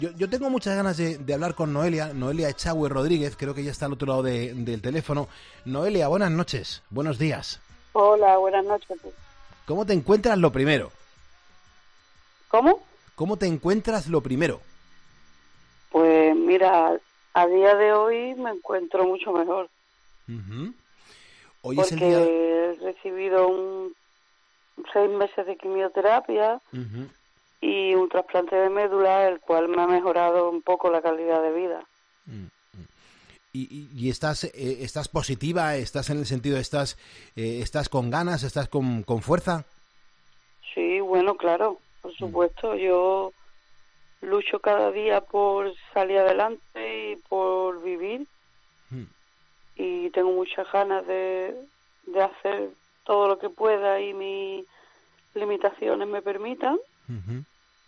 Yo tengo muchas ganas de hablar con Noelia Echagüe Rodríguez, creo que ya está al otro lado del teléfono. Noelia, buenas noches, buenos días. Hola, buenas noches. ¿Cómo te encuentras lo primero? ¿Cómo? ¿Cómo te encuentras lo primero? Pues mira, a día de hoy me encuentro mucho mejor. Uh-huh. Hoy es el porque día... he recibido 6 meses de quimioterapia Uh-huh. y un trasplante de médula, el cual me ha mejorado un poco la calidad de vida. Uh-huh. ¿Y estás positiva? ¿Estás en el sentido, estás con ganas, estás con fuerza? Sí, bueno, claro, por supuesto. Yo lucho cada día por salir adelante y por vivir. Y tengo muchas ganas de hacer todo lo que pueda y mis limitaciones me permitan. Uh-huh.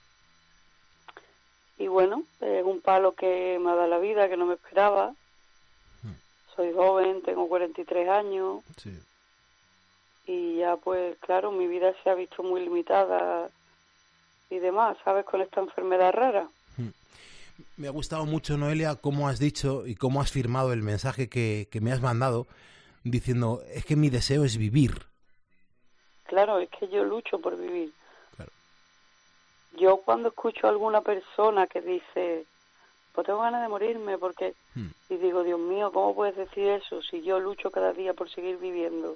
Y bueno, es un palo que me ha dado la vida, que no me esperaba. Soy joven, tengo 43 años. Sí. Y ya pues claro, mi vida se ha visto muy limitada y demás, ¿sabes? Con esta enfermedad rara. Me ha gustado mucho, Noelia, cómo has dicho y cómo has firmado el mensaje que me has mandado, diciendo, es que mi deseo es vivir. Claro, es que yo lucho por vivir. Claro. Yo cuando escucho a alguna persona que dice, pues tengo ganas de morirme, porque... Y digo, Dios mío, ¿cómo puedes decir eso si yo lucho cada día por seguir viviendo?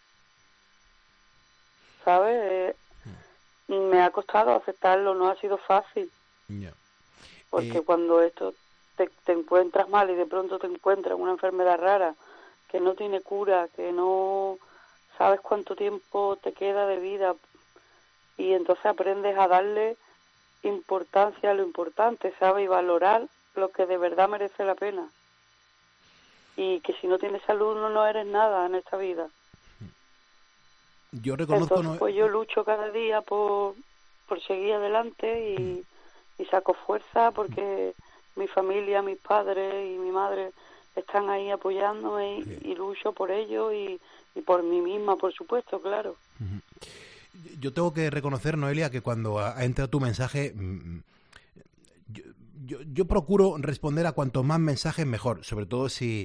¿Sabes? Me ha costado aceptarlo, no ha sido fácil. Yeah. Porque cuando esto te encuentras mal y de pronto te encuentras una enfermedad rara que no tiene cura, que no sabes cuánto tiempo te queda de vida, y entonces aprendes a darle importancia a lo importante, ¿sabes? Y valorar lo que de verdad merece la pena. Y que si no tienes salud no eres nada en esta vida. Yo reconozco... Entonces pues yo lucho cada día por seguir adelante y saco fuerza porque mi familia, mis padres y mi madre están ahí apoyándome y lucho por ellos y por mí misma, por supuesto, claro. Yo tengo que reconocer, Noelia, que cuando ha entrado tu mensaje, yo procuro responder a cuantos más mensajes mejor, sobre todo si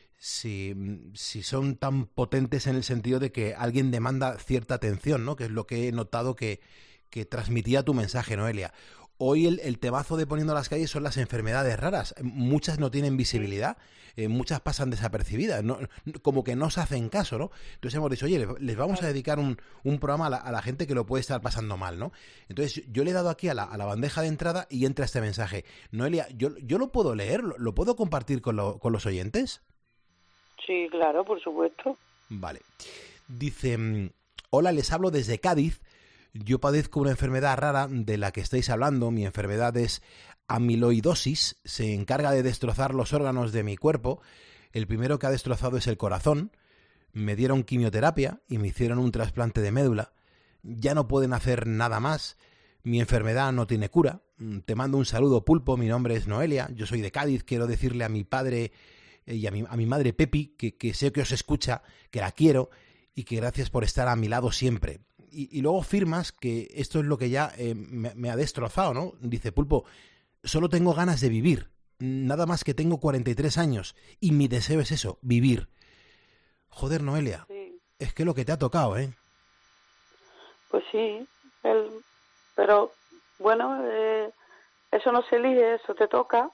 son tan potentes en el sentido de que alguien demanda cierta atención, ¿no? Que es lo que he notado que transmitía tu mensaje, Noelia. Hoy el temazo de Poniendo las calles son las enfermedades raras. Muchas no tienen visibilidad, muchas pasan desapercibidas, no, como que no se hacen caso, ¿no? Entonces hemos dicho, oye, les vamos a dedicar un programa a la gente que lo puede estar pasando mal, ¿no? Entonces yo le he dado aquí a la bandeja de entrada y entra este mensaje. Noelia, ¿yo lo puedo leer? ¿Lo puedo compartir con los oyentes? Sí, claro, por supuesto. Vale. Dice, hola, les hablo desde Cádiz. Yo padezco una enfermedad rara de la que estáis hablando. Mi enfermedad es amiloidosis. Se encarga de destrozar los órganos de mi cuerpo. El primero que ha destrozado es el corazón. Me dieron quimioterapia y me hicieron un trasplante de médula. Ya no pueden hacer nada más. Mi enfermedad no tiene cura. Te mando un saludo, Pulpo. Mi nombre es Noelia. Yo soy de Cádiz. Quiero decirle a mi padre y a mi madre Pepi que sé que os escucha, que la quiero y que gracias por estar a mi lado siempre. Y luego firmas que esto es lo que ya me ha destrozado, ¿no? Dice, Pulpo, solo tengo ganas de vivir, nada más que tengo 43 años y mi deseo es eso, vivir. Joder, Noelia, sí. Es que lo que te ha tocado, ¿eh? Pues sí, pero bueno, eso no se elige, eso te toca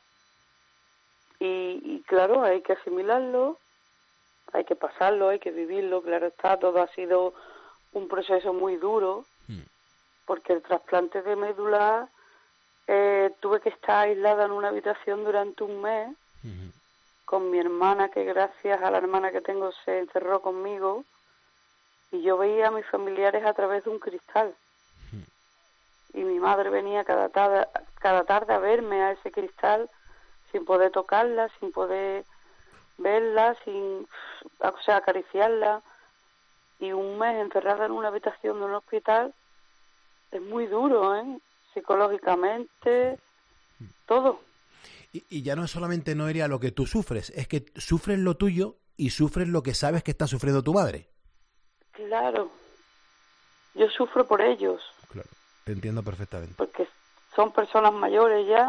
y claro, hay que asimilarlo, hay que pasarlo, hay que vivirlo, claro está, todo ha sido un proceso muy duro, porque el trasplante de médula tuve que estar aislada en una habitación durante un mes con mi hermana, que gracias a la hermana que tengo se encerró conmigo, y yo veía a mis familiares a través de un cristal. Y mi madre venía cada tarde a verme a ese cristal sin poder tocarla, sin poder verla, acariciarla. Y un mes encerrada en una habitación de un hospital es muy duro, ¿eh? Psicológicamente, todo. Y ya no es solamente, Noelia, lo que tú sufres, es que sufres lo tuyo y sufres lo que sabes que está sufriendo tu madre. Claro, yo sufro por ellos. Claro, te entiendo perfectamente. Porque son personas mayores ya,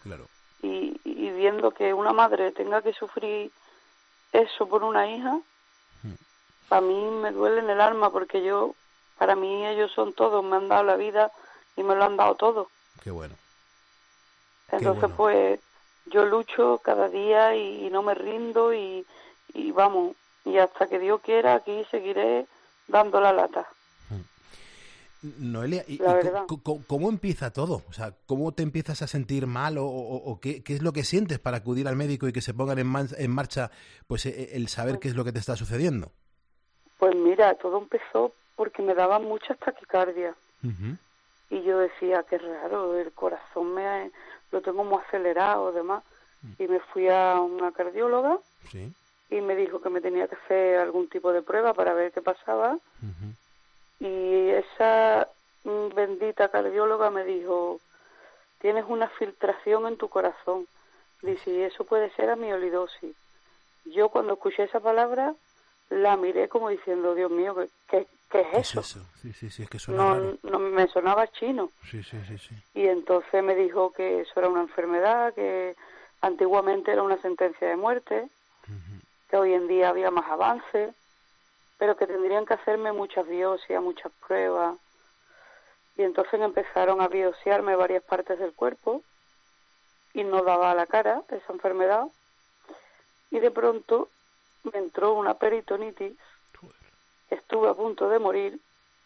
Claro. Y viendo que una madre tenga que sufrir eso por una hija, para mí me duele en el alma, porque para mí ellos son todos, me han dado la vida y me lo han dado todo. Qué bueno. Entonces, Qué bueno. pues, yo lucho cada día y no me rindo y vamos, y hasta que Dios quiera, aquí seguiré dando la lata. Noelia, la verdad. ¿cómo empieza todo? O sea, ¿cómo te empiezas a sentir mal o qué es lo que sientes para acudir al médico y que se pongan en marcha pues el saber qué es lo que te está sucediendo? Pues mira, todo empezó porque me daban muchas taquicardias. Uh-huh. Y yo decía, qué raro, el corazón lo tengo muy acelerado, demás. Y me fui a una cardióloga. Sí. Y me dijo que me tenía que hacer algún tipo de prueba para ver qué pasaba. Uh-huh. Y esa bendita cardióloga me dijo, tienes una filtración en tu corazón. Dice, y eso puede ser amiloidosis. Yo cuando escuché esa palabra la miré como diciendo, Dios mío, ¿qué es eso? Sí, es que suena raro. No me sonaba chino. Sí. Y entonces me dijo que eso era una enfermedad, que antiguamente era una sentencia de muerte, que hoy en día había más avance, pero que tendrían que hacerme muchas biopsias, muchas pruebas. Y entonces empezaron a biopsiarme varias partes del cuerpo y no daba a la cara esa enfermedad. Y de pronto me entró una peritonitis, estuve a punto de morir,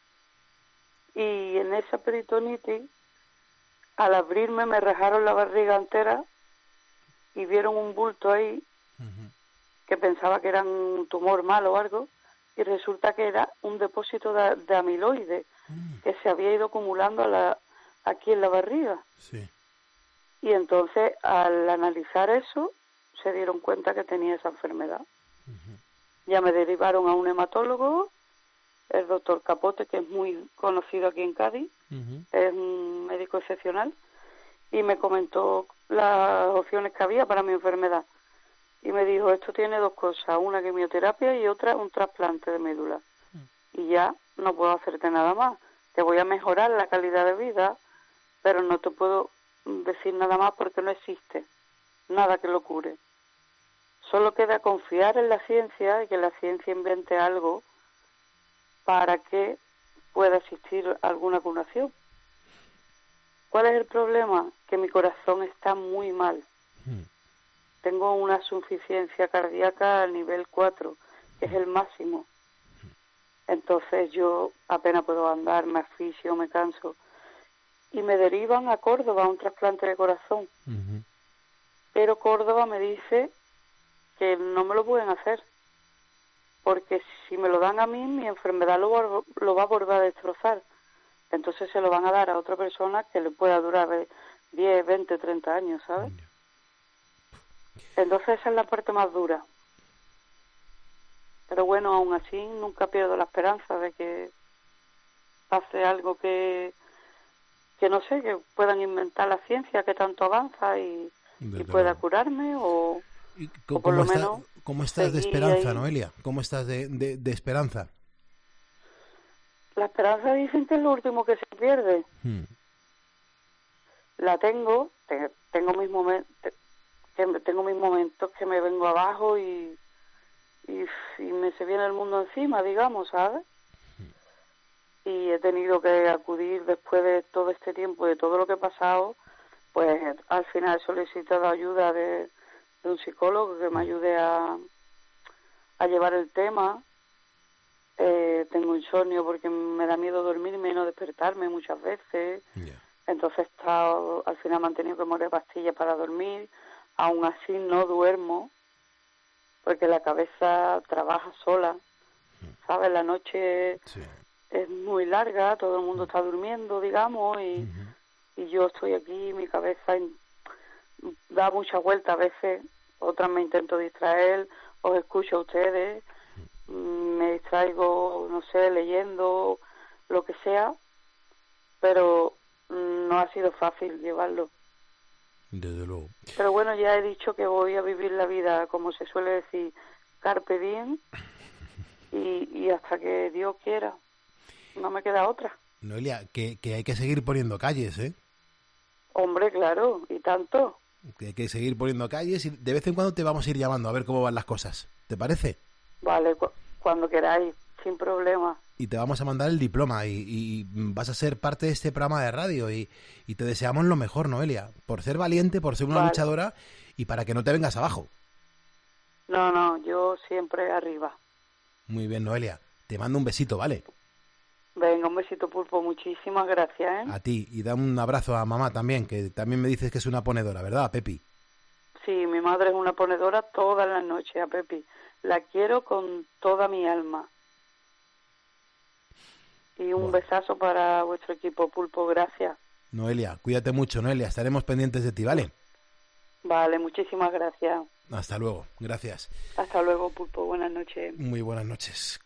y en esa peritonitis, al abrirme, me rajaron la barriga entera y vieron un bulto ahí que pensaba que era un tumor malo o algo, y resulta que era un depósito de amiloide que se había ido acumulando aquí en la barriga. Sí. Y entonces, al analizar eso, se dieron cuenta que tenía esa enfermedad. Ya me derivaron a un hematólogo, el doctor Capote, que es muy conocido aquí en Cádiz, es un médico excepcional, y me comentó las opciones que había para mi enfermedad. Y me dijo, esto tiene dos cosas, una quimioterapia y otra un trasplante de médula. Y ya no puedo hacerte nada más. Te voy a mejorar la calidad de vida, pero no te puedo decir nada más porque no existe nada que lo cure. Solo queda confiar en la ciencia y que la ciencia invente algo para que pueda existir alguna curación. ¿Cuál es el problema? Que mi corazón está muy mal. Tengo una insuficiencia cardíaca al nivel 4, que es el máximo. Entonces yo apenas puedo andar, me asfixio, me canso. Y me derivan a Córdoba a un trasplante de corazón. Pero Córdoba me dice que no me lo pueden hacer, porque si me lo dan a mí, mi enfermedad lo va a volver a destrozar. Entonces se lo van a dar a otra persona que le pueda durar 10, 20, 30 años, ¿sabes? Entonces esa es la parte más dura. Pero bueno, aún así nunca pierdo la esperanza de que pase algo que no sé, que puedan inventar la ciencia que tanto avanza y pueda curarme o por lo menos... ¿Cómo estás de esperanza, ahí. Noelia? ¿Cómo estás de esperanza? La esperanza dicen que es lo último que se pierde. La tengo mis momentos, que me vengo abajo y me se viene el mundo encima, digamos, ¿sabes? Y he tenido que acudir después de todo este tiempo, de todo lo que he pasado, pues al final he solicitado ayuda de un psicólogo que me ayude a llevar el tema. Tengo insomnio porque me da miedo dormirme y no despertarme muchas veces. Entonces al final me han tenido que poner pastillas para dormir. Aún así no duermo porque la cabeza trabaja sola, ¿sabes? La noche es muy larga, todo el mundo está durmiendo, digamos, y yo estoy aquí, mi cabeza da muchas vueltas a veces, otras me intento distraer, os escucho a ustedes, me distraigo, no sé, leyendo, lo que sea, pero no ha sido fácil llevarlo. Desde luego. Pero bueno, ya he dicho que voy a vivir la vida, como se suele decir, carpe diem, y hasta que Dios quiera, no me queda otra. Noelia, que hay que seguir poniendo calles, ¿eh? Hombre, claro, y tanto. Que hay que seguir poniendo calles y de vez en cuando te vamos a ir llamando a ver cómo van las cosas. ¿Te parece? Vale, cuando queráis, sin problema. Y te vamos a mandar el diploma y vas a ser parte de este programa de radio y te deseamos lo mejor, Noelia, por ser valiente, por ser una luchadora y para que no te vengas abajo. No, yo siempre arriba. Muy bien, Noelia. Te mando un besito, ¿vale? Venga, un besito, Pulpo. Muchísimas gracias, ¿eh? A ti. Y da un abrazo a mamá también, que también me dices que es una ponedora, ¿verdad, Pepi? Sí, mi madre es una ponedora todas las noches, a Pepi. La quiero con toda mi alma. Y un besazo para vuestro equipo, Pulpo. Gracias. Noelia, cuídate mucho, Noelia. Estaremos pendientes de ti, ¿vale? Vale, muchísimas gracias. Hasta luego. Gracias. Hasta luego, Pulpo. Buenas noches. Muy buenas noches.